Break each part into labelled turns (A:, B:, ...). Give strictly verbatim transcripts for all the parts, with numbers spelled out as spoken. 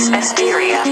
A: Hysteria.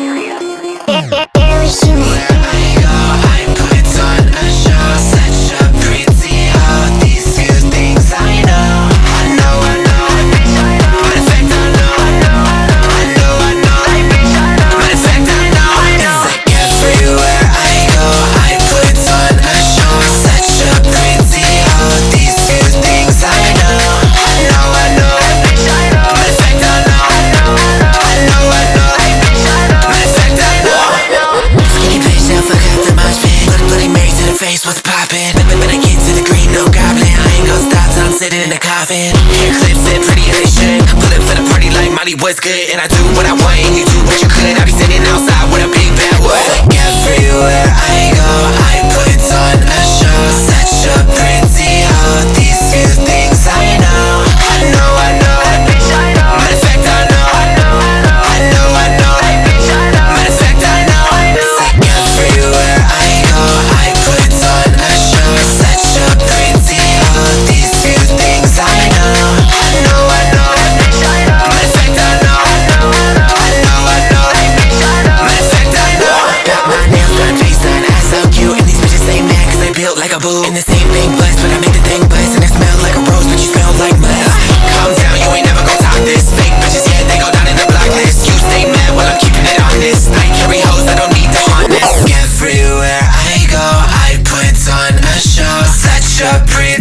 B: What's poppin'? When I get to the green, no goblin, I ain't gon' stop till I'm sitting in the coffin. Hair clips and pretty as they should. Pull up for the party like Molly, what's good? And I do what I want and you do what you could. I be sitting outside with a big bad wood. Like everywhere I go, I put on a show. Such a pretty hoe. These few things I know. I know, I know. Matter of fact, I know. I know, I know. Matter of fact, I know. It's like everywhere I go, I put on a show. Such a pretty hoe. These few things I know. I know, I know. Matter of fact, I know. I know, I know. Matter of fact, I know. Got my nails done, face done, ass so cute, and these bitches stay mad 'cause they built like a boo. And the same thing bust, but I make the thing bust, and it smell like a rose, but you smell like mud. Calm down, you ain't never gon' talk this. Fake bitches, yeah, they go down in the block list. You stay mad while I'm keeping it honest. I carry hoes, I don't need the harness. Everywhere I go, I put on a show. Such a pretty